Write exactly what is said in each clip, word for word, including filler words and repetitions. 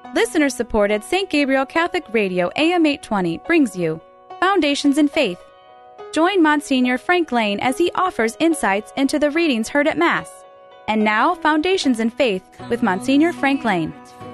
Listener-supported Saint Gabriel Catholic Radio A M eight twenty brings you Foundations in Faith. Join Monsignor Frank Lane as he offers insights into the readings heard at Mass. And now, Foundations in Faith with Monsignor Frank Lane.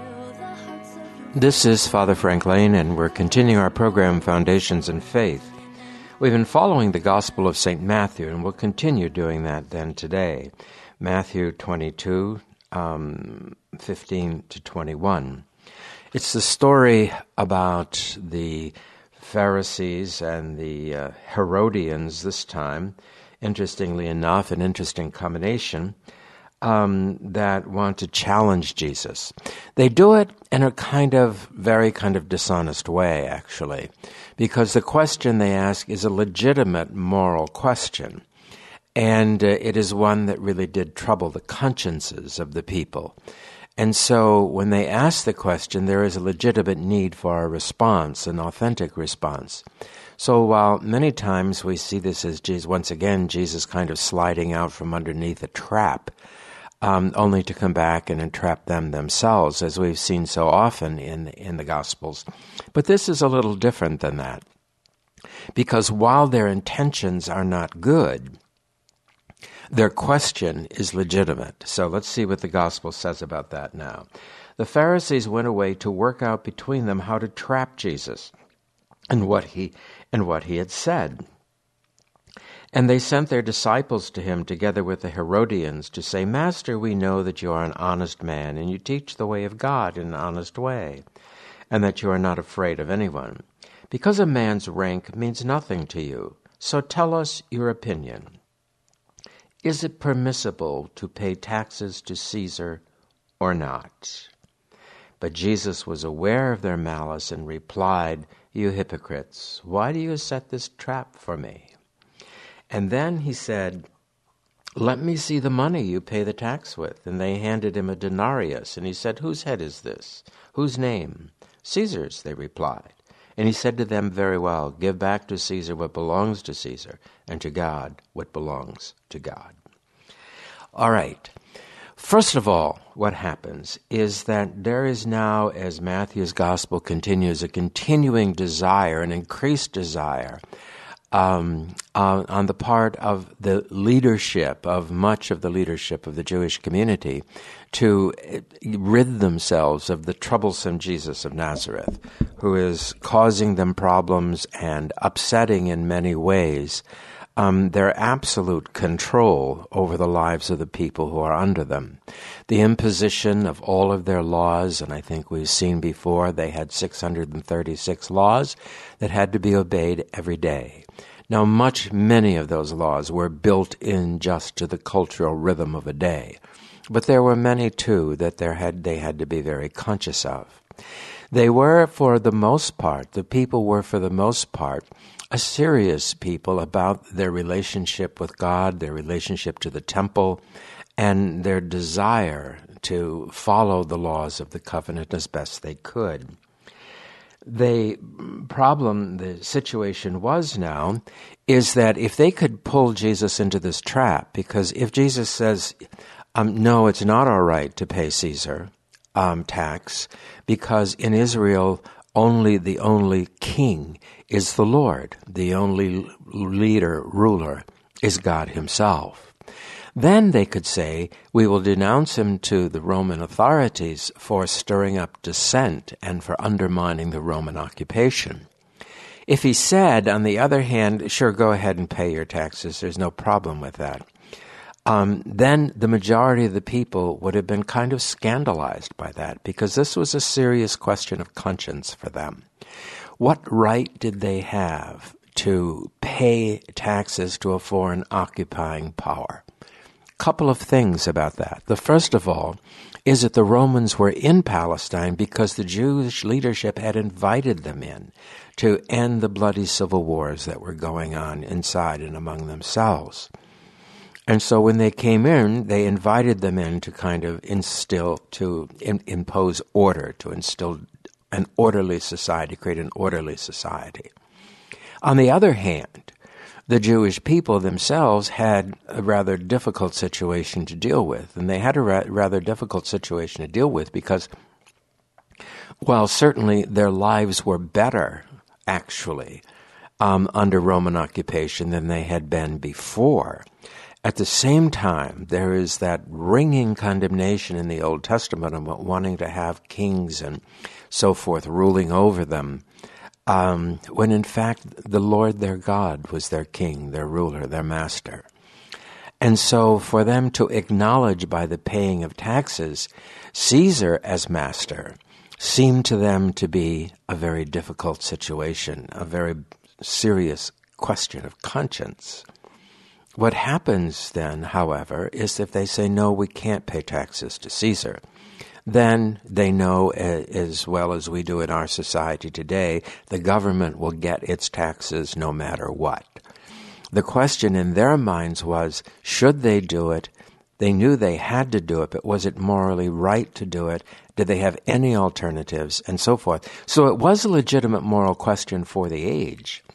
This is Father Frank Lane, and we're continuing our program, Foundations in Faith. We've been following the Gospel of Saint Matthew, and we'll continue doing that then today. Matthew twenty-two, um, fifteen to twenty-one. It's the story about the Pharisees and the uh, Herodians this time, interestingly enough, an interesting combination, um, that want to challenge Jesus. They do it in a kind of, very kind of dishonest way, actually, because the question they ask is a legitimate moral question, and uh, it is one that really did trouble the consciences of the people. And so when they ask the question, there is a legitimate need for a response, an authentic response. So while many times we see this as, Jesus, once again, Jesus kind of sliding out from underneath a trap, um, only to come back and entrap them themselves, as we've seen so often in, in the Gospels. But this is a little different than that, because while their intentions are not good, their question is legitimate. So let's see what the Gospel says about that now. The Pharisees went away to work out between them how to trap Jesus and what he and what he had said. And they sent their disciples to him together with the Herodians to say, "Master, we know that you are an honest man, and you teach the way of God in an honest way, and that you are not afraid of anyone. Because a man's rank means nothing to you, so tell us your opinion. Is it permissible to pay taxes to Caesar or not?" But Jesus was aware of their malice and replied, "You hypocrites, why do you set this trap for me?" And then he said, "Let me see the money you pay the tax with." And they handed him a denarius, and he said, "Whose head is this? Whose name?" "Caesar's," they replied. And he said to them, "Very well, give back to Caesar what belongs to Caesar, and to God what belongs to God." All right. First of all, what happens is that there is now, as Matthew's gospel continues, a continuing desire, an increased desire um, uh, on the part of the leadership, of much of the leadership of the Jewish community, to rid themselves of the troublesome Jesus of Nazareth, who is causing them problems and upsetting in many ways Um, their absolute control over the lives of the people who are under them. The imposition of all of their laws, and I think we've seen before, they had six hundred thirty-six laws that had to be obeyed every day. Now, much, many of those laws were built in just to the cultural rhythm of a day, but there were many, too, that there had, they had to be very conscious of. They were, for the most part, the people were, for the most part, a serious people about their relationship with God, their relationship to the temple, and their desire to follow the laws of the covenant as best they could. The problem, the situation was now, is that if they could pull Jesus into this trap, because if Jesus says, um, no, it's not all right to pay Caesar um, tax, because in Israel, only the only king is the Lord. The only leader, ruler, is God himself. Then they could say, we will denounce him to the Roman authorities for stirring up dissent and for undermining the Roman occupation. If he said, on the other hand, sure, go ahead and pay your taxes, there's no problem with that, Um, then the majority of the people would have been kind of scandalized by that, because this was a serious question of conscience for them. What right did they have to pay taxes to a foreign occupying power? Couple of things about that. The first of all is that the Romans were in Palestine because the Jewish leadership had invited them in to end the bloody civil wars that were going on inside and among themselves. And so when they came in, they invited them in to kind of instill, to in, impose order, to instill an orderly society, create an orderly society. On the other hand, the Jewish people themselves had a rather difficult situation to deal with. And they had a ra- rather difficult situation to deal with because while certainly their lives were better, actually, um, under Roman occupation than they had been before, at the same time, there is that ringing condemnation in the Old Testament about wanting to have kings and so forth ruling over them, um, when in fact the Lord their God was their king, their ruler, their master. And so for them to acknowledge by the paying of taxes Caesar as master seemed to them to be a very difficult situation, a very serious question of conscience. What happens then, however, is if they say, no, we can't pay taxes to Caesar, then they know, as well as we do in our society today, the government will get its taxes no matter what. The question in their minds was, should they do it? They knew they had to do it, but was it morally right to do it? Did they have any alternatives? And so forth. So it was a legitimate moral question for the age.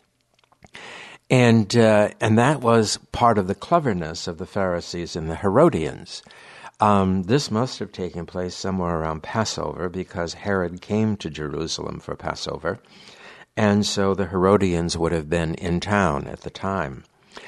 And uh, and that was part of the cleverness of the Pharisees and the Herodians. Um, this must have taken place somewhere around Passover, because Herod came to Jerusalem for Passover, and so the Herodians would have been in town at the time.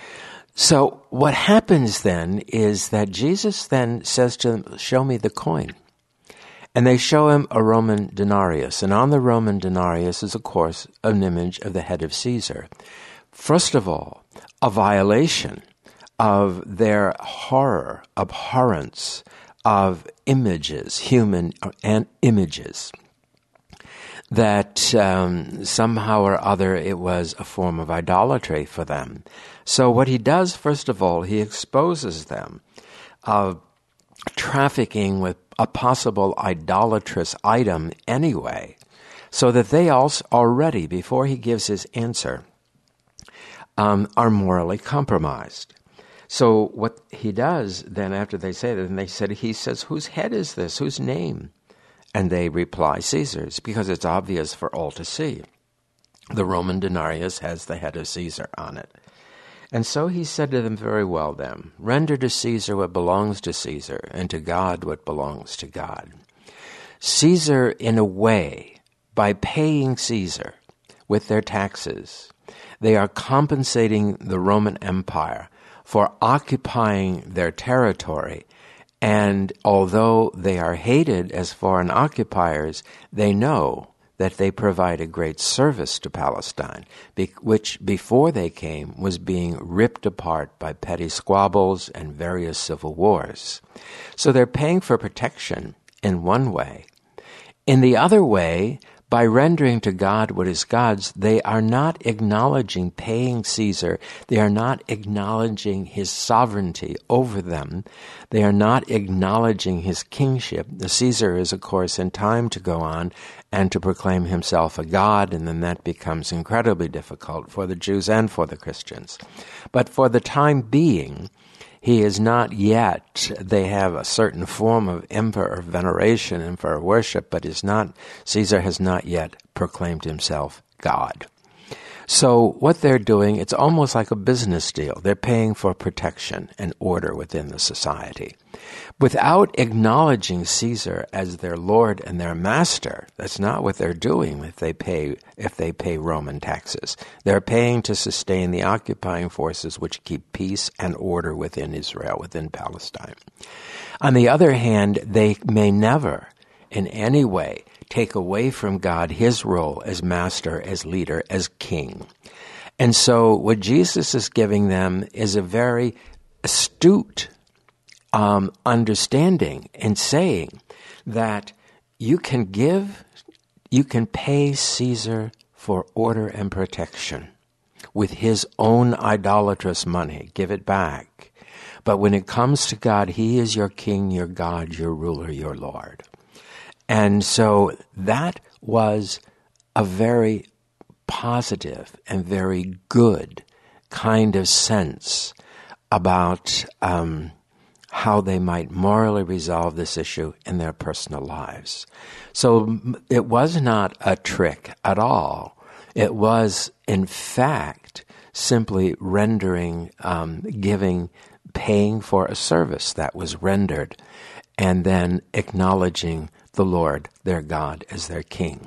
So what happens then is that Jesus then says to them, show me the coin. And they show him a Roman denarius. And on the Roman denarius is, of course, an image of the head of Caesar. First of all, a violation of their horror, abhorrence of images, human and images, that um, somehow or other it was a form of idolatry for them. So what he does, first of all, he exposes them of trafficking with a possible idolatrous item anyway, so that they also already, before he gives his answer, um, are morally compromised. So what he does then, after they say that, and they said, he says, whose head is this? Whose name? And they reply, Caesar's, because it's obvious for all to see. The Roman denarius has the head of Caesar on it. And so he said to them, very well then, render to Caesar what belongs to Caesar, and to God what belongs to God. Caesar, in a way, by paying Caesar with their taxes, they are compensating the Roman Empire for occupying their territory. And although they are hated as foreign occupiers, they know that they provide a great service to Palestine, be- which before they came was being ripped apart by petty squabbles and various civil wars. So they're paying for protection in one way. In the other way, by rendering to God what is God's, they are not acknowledging paying Caesar. They are not acknowledging his sovereignty over them. They are not acknowledging his kingship. The Caesar is, of course, in time to go on and to proclaim himself a god, and then that becomes incredibly difficult for the Jews and for the Christians. But for the time being, he is not yet, they have a certain form of emperor veneration and for worship, but is not, Caesar has not yet proclaimed himself God. So what they're doing, it's almost like a business deal. They're paying for protection and order within the society. Without acknowledging Caesar as their lord and their master, that's not what they're doing if they pay if they pay Roman taxes. They're paying to sustain the occupying forces which keep peace and order within Israel, within Palestine. On the other hand, they may never in any way take away from God his role as master, as leader, as king. And so what Jesus is giving them is a very astute um, understanding and saying that you can give, you can pay Caesar for order and protection with his own idolatrous money. Give it back. But when it comes to God, he is your king, your God, your ruler, your Lord. And so that was a very positive and very good kind of sense about um, how they might morally resolve this issue in their personal lives. So it was not a trick at all. It was, in fact, simply rendering, um, giving, paying for a service that was rendered, and then acknowledging the Lord their God as their king.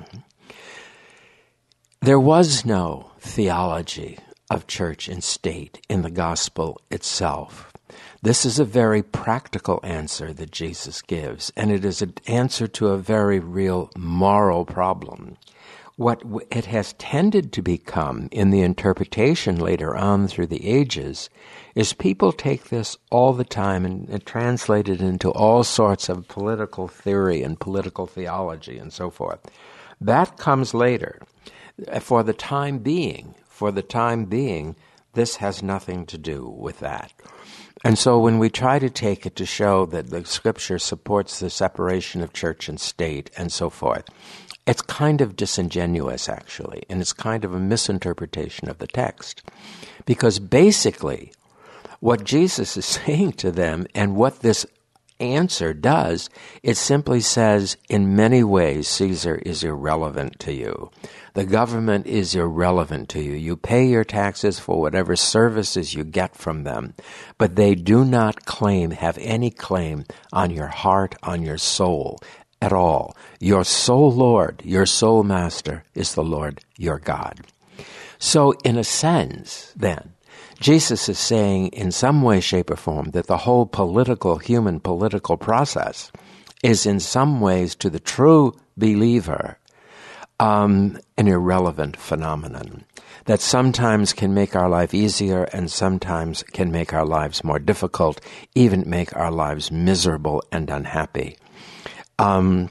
There was no theology of church and state in the gospel itself. This is a very practical answer that Jesus gives, and it is an answer to a very real moral problem. What it has tended to become in the interpretation later on through the ages is people take this all the time and, and translate it into all sorts of political theory and political theology and so forth. That comes later. For the time being, for the time being, this has nothing to do with that. And so when we try to take it to show that the Scripture supports the separation of church and state and so forth, it's kind of disingenuous, actually, and it's kind of a misinterpretation of the text. Because basically, what Jesus is saying to them and what this answer does, it simply says, in many ways, Caesar is irrelevant to you. The government is irrelevant to you. You pay your taxes for whatever services you get from them, but they do not claim, have any claim on your heart, on your soul at all. Your sole Lord, your sole master is the Lord your God. So in a sense, then, Jesus is saying in some way, shape, or form that the whole political, human political process is in some ways to the true believer um, an irrelevant phenomenon that sometimes can make our life easier and sometimes can make our lives more difficult, even make our lives miserable and unhappy. Um,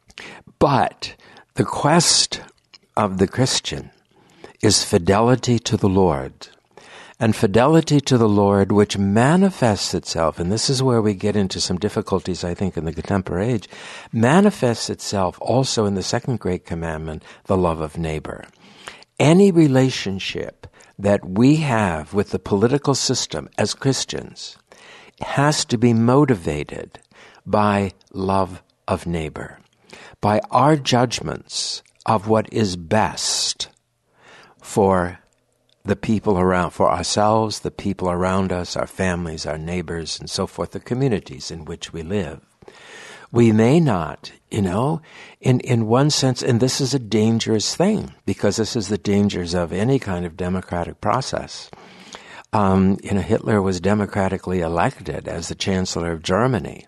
but the quest of the Christian is fidelity to the Lord. And fidelity to the Lord, which manifests itself, and this is where we get into some difficulties, I think, in the contemporary age, manifests itself also in the second great commandment, the love of neighbor. Any relationship that we have with the political system as Christians has to be motivated by love of neighbor, by our judgments of what is best for the people around, for ourselves, the people around us, our families, our neighbors, and so forth, the communities in which we live. We may not, you know, in, in one sense, and this is a dangerous thing, because this is the dangers of any kind of democratic process. Um, you know, Hitler was democratically elected as the Chancellor of Germany.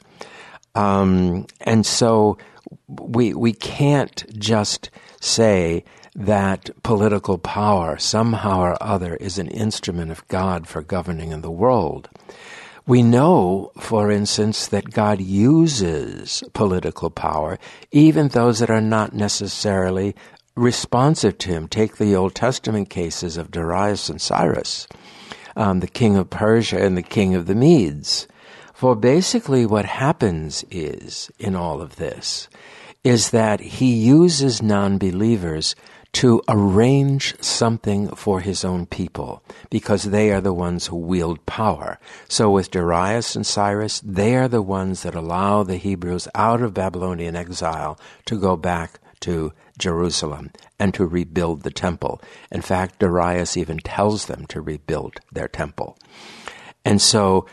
Um, and so we we can't just say that political power somehow or other is an instrument of God for governing in the world. We know, for instance, that God uses political power, even those that are not necessarily responsive to him. Take the Old Testament cases of Darius and Cyrus, um, the king of Persia and the king of the Medes. For basically what happens is, in all of this, is that he uses non-believers to arrange something for his own people, because they are the ones who wield power. So with Darius and Cyrus, they are the ones that allow the Hebrews out of Babylonian exile to go back to Jerusalem and to rebuild the temple. In fact, Darius even tells them to rebuild their temple. And so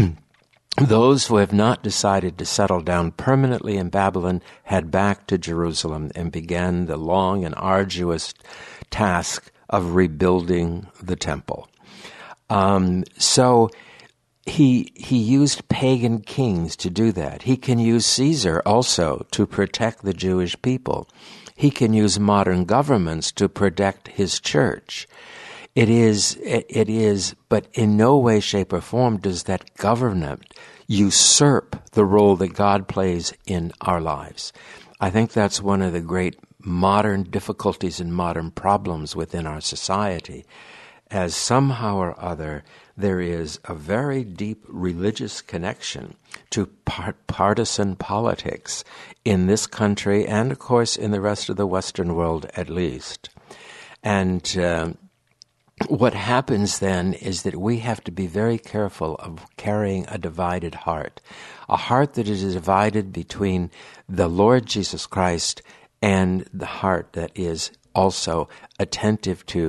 those who have not decided to settle down permanently in Babylon head back to Jerusalem and began the long and arduous task of rebuilding the temple. Um, so he he used pagan kings to do that. He can use Caesar also to protect the Jewish people. He can use modern governments to protect his church. It is, it, it is, but in no way, shape, or form does that government usurp the role that God plays in our lives. I think that's one of the great modern difficulties and modern problems within our society, as somehow or other there is a very deep religious connection to part- partisan politics in this country and, of course, in the rest of the Western world at least. And uh, what happens then is that we have to be very careful of carrying a divided heart, a heart that is divided between the Lord Jesus Christ and the heart that is also attentive to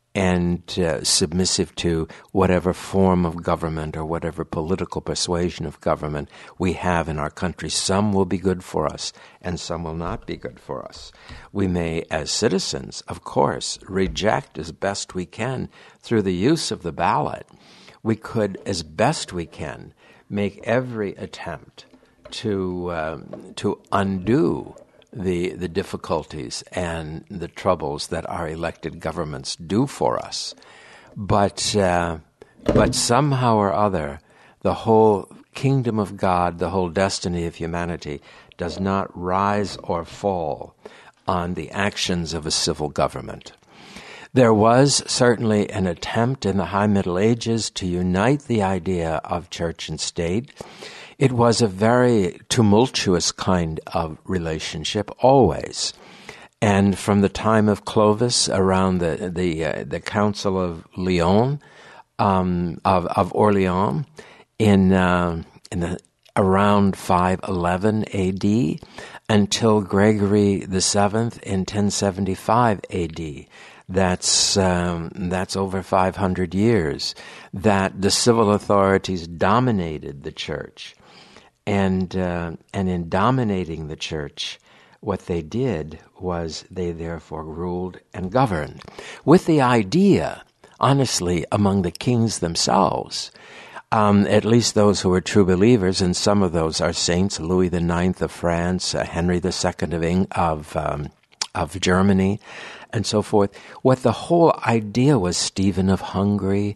and uh, submissive to whatever form of government or whatever political persuasion of government we have in our country. Some will be good for us, and some will not be good for us. We may, as citizens, of course, reject as best we can through the use of the ballot. We could, as best we can, make every attempt to um, to undo the the difficulties and the troubles that our elected governments do for us. But uh, but somehow or other, the whole kingdom of God, the whole destiny of humanity, does not rise or fall on the actions of a civil government. There was certainly an attempt in the High Middle Ages to unite the idea of church and state. It was a very tumultuous kind of relationship, always. And from the time of Clovis, around the the, uh, the Council of Lyon, um, of of Orleans, in uh, in the around five eleven A D, until Gregory the Seventh in ten seventy-five A D. That's um, that's over five hundred years that the civil authorities dominated the church. And uh, and in dominating the church, what they did was they therefore ruled and governed with the idea, honestly, among the kings themselves, um, at least those who were true believers, and some of those are saints, Louis the Ninth of France, uh, Henry the Second of Eng- of um, of Germany, and so forth. What the whole idea was, Stephen of Hungary,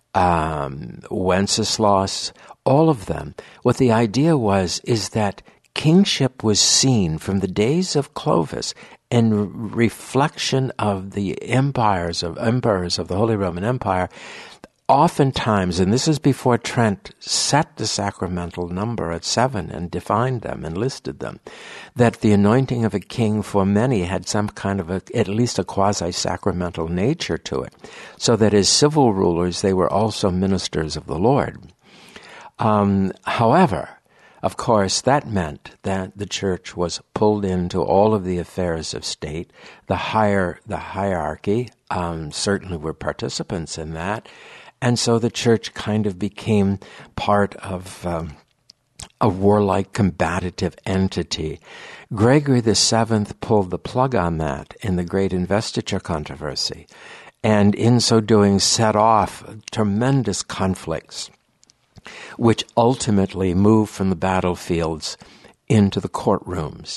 um, Wenceslas, all of them, what the idea was is that kingship was seen from the days of Clovis in reflection of the empires of emperors of the Holy Roman Empire. Oftentimes, and this is before Trent set the sacramental number at seven and defined them and listed them, that the anointing of a king for many had some kind of a, at least a quasi-sacramental nature to it, so that as civil rulers they were also ministers of the Lord. Um, however, of course, that meant that the church was pulled into all of the affairs of state. The higher, the hierarchy um, certainly were participants in that, and so the church kind of became part of um, a warlike, combative entity. Gregory the Seventh pulled the plug on that in the Great Investiture controversy, and in so doing set off tremendous conflicts, which ultimately moved from the battlefields into the courtrooms.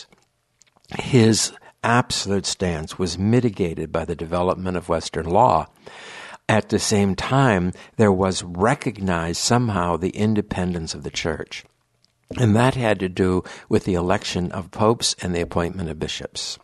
His absolute stance was mitigated by the development of Western law. At the same time, there was recognized somehow the independence of the church. And that had to do with the election of popes and the appointment of bishops.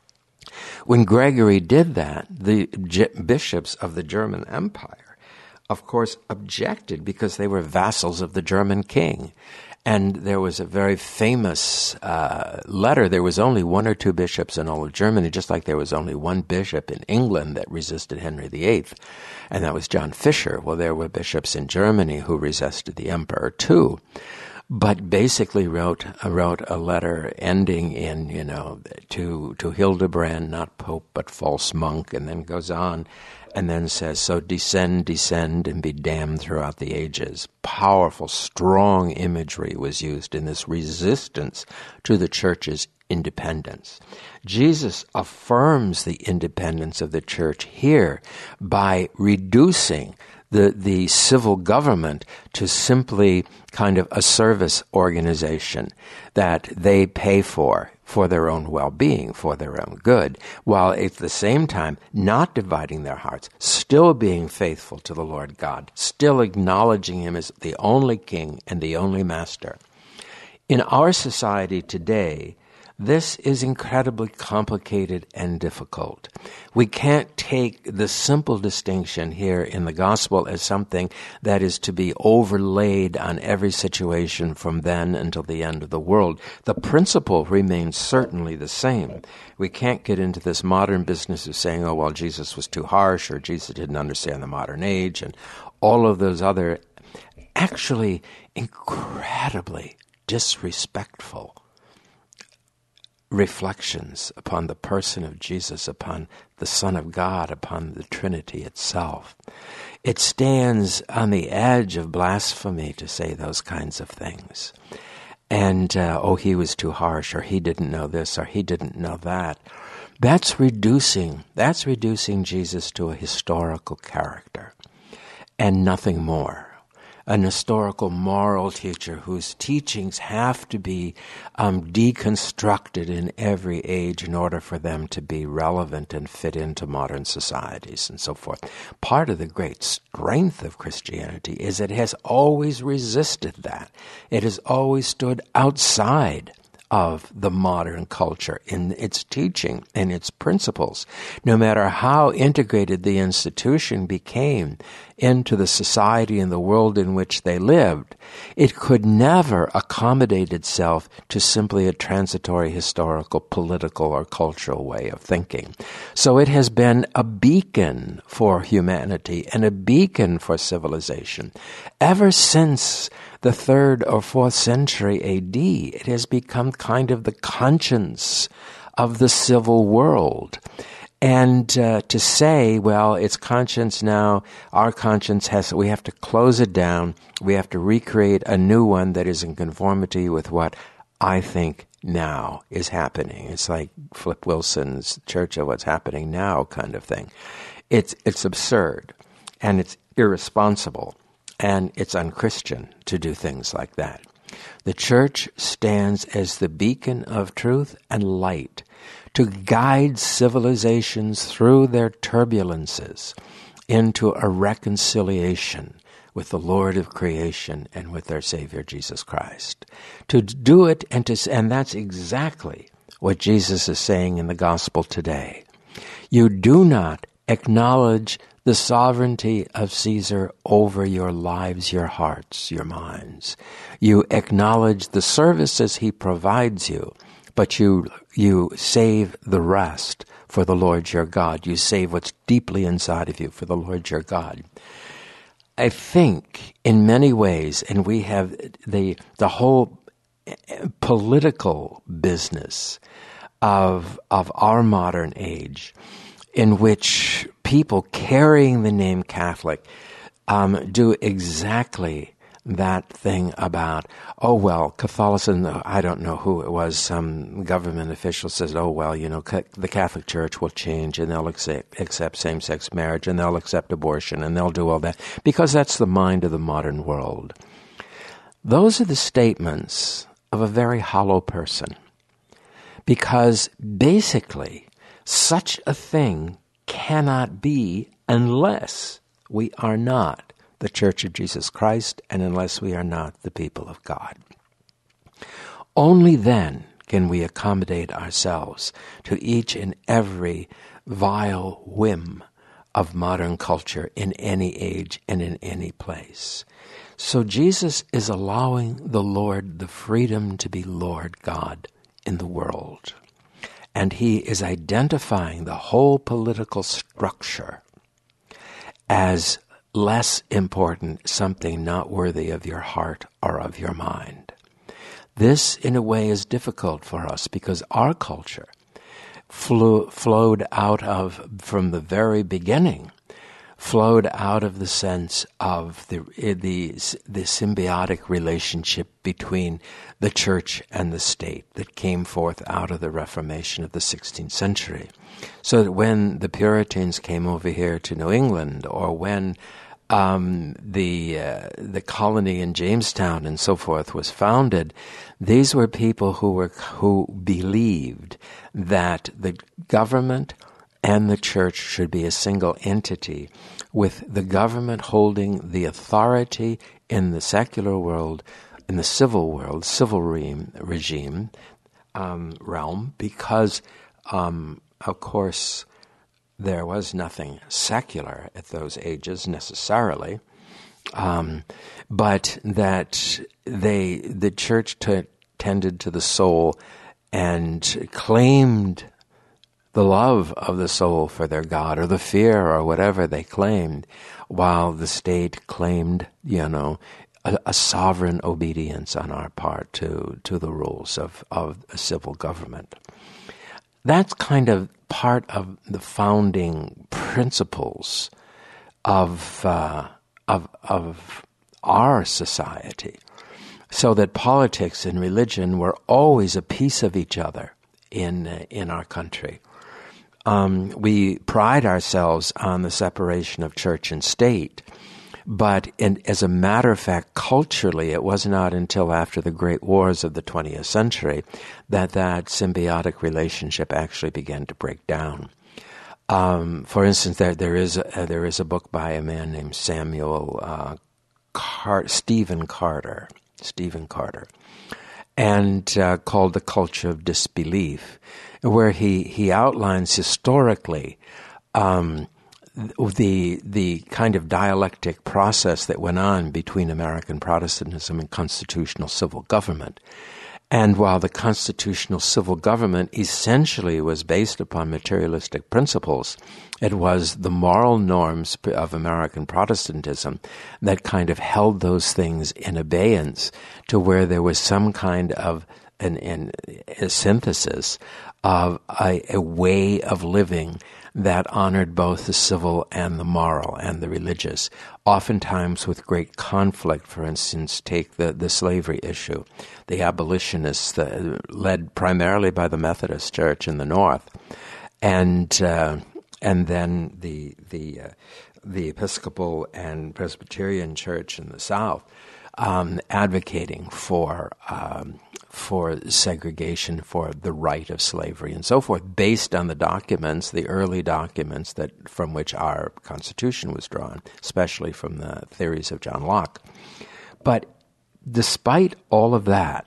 When Gregory did that, the bishops of the German Empire, of course, objected because they were vassals of the German king. And there was a very famous uh, letter. There was only one or two bishops in all of Germany, just like there was only one bishop in England that resisted Henry the Eighth, and that was John Fisher. Well, there were bishops in Germany who resisted the emperor too, but basically wrote uh, wrote a letter ending in, you know, to to Hildebrand, not pope but false monk, and then goes on. And then says, so descend, descend, and be damned throughout the ages. Powerful, strong imagery was used in this resistance to the church's independence. Jesus affirms the independence of the church here by reducing the, the civil government to simply kind of a service organization that they pay for, for their own well-being, for their own good, while at the same time not dividing their hearts, still being faithful to the Lord God, still acknowledging Him as the only King and the only Master. In our society today, this is incredibly complicated and difficult. We can't take the simple distinction here in the gospel as something that is to be overlaid on every situation from then until the end of the world. The principle remains certainly the same. We can't get into this modern business of saying, oh, well, Jesus was too harsh, or Jesus didn't understand the modern age, and all of those other actually incredibly disrespectful reflections upon the person of Jesus, upon the Son of God, upon the Trinity itself. It stands on the edge of blasphemy to say those kinds of things. And, uh, oh, he was too harsh, or he didn't know this, or he didn't know that. That's reducing, that's reducing Jesus to a historical character and nothing more. An historical moral teacher whose teachings have to be um, deconstructed in every age in order for them to be relevant and fit into modern societies and so forth. Part of the great strength of Christianity is it has always resisted that. It has always stood outside of the modern culture in its teaching and its principles. No matter how integrated the institution became into the society and the world in which they lived, it could never accommodate itself to simply a transitory historical, political, or cultural way of thinking. So it has been a beacon for humanity and a beacon for civilization. Ever since the third or fourth century A D, it has become kind of the conscience of the civil world. And uh, to say, well, it's conscience now, our conscience has, we have to close it down, we have to recreate a new one that is in conformity with what I think now is happening. It's like Flip Wilson's Church of What's Happening Now kind of thing. It's it's absurd, and it's irresponsible, and it's unchristian to do things like that. The church stands as the beacon of truth and light to guide civilizations through their turbulences into a reconciliation with the Lord of creation and with their Savior Jesus Christ. To do it, and to, and that's exactly what Jesus is saying in the gospel today. You do not acknowledge the sovereignty of Caesar over your lives, your hearts, your minds. You acknowledge the services he provides you, but you you save the rest for the Lord your God. You save what's deeply inside of you for the Lord your God. I think in many ways, and we have the the whole political business of of our modern age, in which people carrying the name Catholic um, do exactly that thing about, oh, well, Catholicism, I don't know who it was, some government official says, oh, well, you know, ca- the Catholic Church will change and they'll accept, accept same-sex marriage and they'll accept abortion and they'll do all that, because that's the mind of the modern world. Those are the statements of a very hollow person, because basically such a thing cannot be unless we are not the Church of Jesus Christ and unless we are not the people of God. Only then can we accommodate ourselves to each and every vile whim of modern culture in any age and in any place. So Jesus is allowing the Lord the freedom to be Lord God in the world. And he is identifying the whole political structure as less important, something not worthy of your heart or of your mind. This, in a way, is difficult for us because our culture flew, flowed out of, from the very beginning, flowed out of the sense of the, the, the symbiotic relationship between the church and the state that came forth out of the Reformation of the sixteenth century. So that when the Puritans came over here to New England, or when um, the uh, the colony in Jamestown and so forth was founded, these were people who were who believed that the government and the church should be a single entity, with the government holding the authority in the secular world, in the civil world, civil re- regime, um, realm, because, um, of course, there was nothing secular at those ages necessarily, um, but that they, the church t- tended to the soul and claimed the love of the soul for their God, or the fear, or whatever they claimed, while the state claimed, you know, a, a sovereign obedience on our part to, to the rules of, of a civil government. that's kind of part of the founding principles of uh, of of our society, so that politics and religion were always a piece of each other in uh, in our country. Um, we pride ourselves on the separation of church and state, but in, as a matter of fact, culturally, it was not until after the great wars of the twentieth century that that symbiotic relationship actually began to break down. Um, for instance, there there is a, there is a book by a man named Samuel uh, Car- Stephen Carter, Stephen Carter, and uh, called The Culture of Disbelief, where he he outlines historically um, the the kind of dialectic process that went on between American Protestantism and constitutional civil government. And while the constitutional civil government essentially was based upon materialistic principles, it was the moral norms of American Protestantism that kind of held those things in abeyance to where there was some kind of an, an, a synthesis of a, a way of living that honored both the civil and the moral and the religious, oftentimes with great conflict. For instance, take the, the slavery issue. The abolitionists, uh, led primarily by the Methodist Church in the North, and uh, and then the the uh, the Episcopal and Presbyterian Church in the South, um, advocating for um, for segregation, for the right of slavery, and so forth, based on the documents, the early documents that from which our Constitution was drawn, especially from the theories of John Locke. But despite all of that,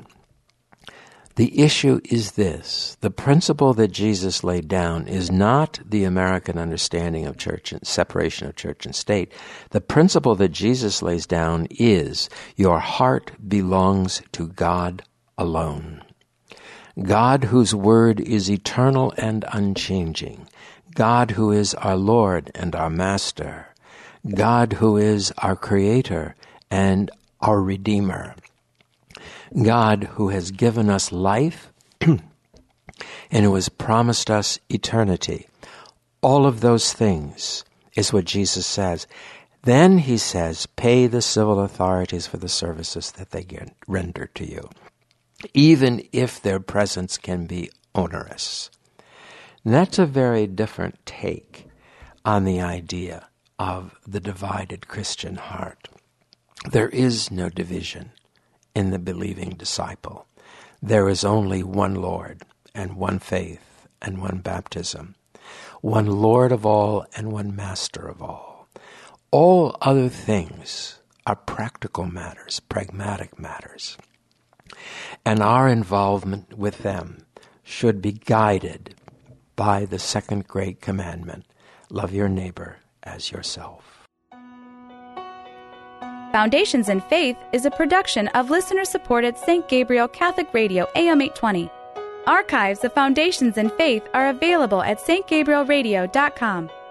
the issue is this: the principle that Jesus laid down is not the American understanding of church and separation of church and state. The principle that Jesus lays down is your heart belongs to God alone. God whose word is eternal and unchanging. God who is our Lord and our Master. God who is our Creator and our Redeemer. God who has given us life and who has promised us eternity. All of those things is what Jesus says. Then he says, pay the civil authorities for the services that they render to you, even if their presence can be onerous. And that's a very different take on the idea of the divided Christian heart. There is no division in the believing disciple. There is only one Lord and one faith and one baptism, one Lord of all and one Master of all. All other things are practical matters, pragmatic matters. And our involvement with them should be guided by the second great commandment, love your neighbor as yourself. Foundations in Faith is a production of listener-supported Saint Gabriel Catholic Radio A M eight twenty. Archives of Foundations in Faith are available at s t gabriel radio dot com.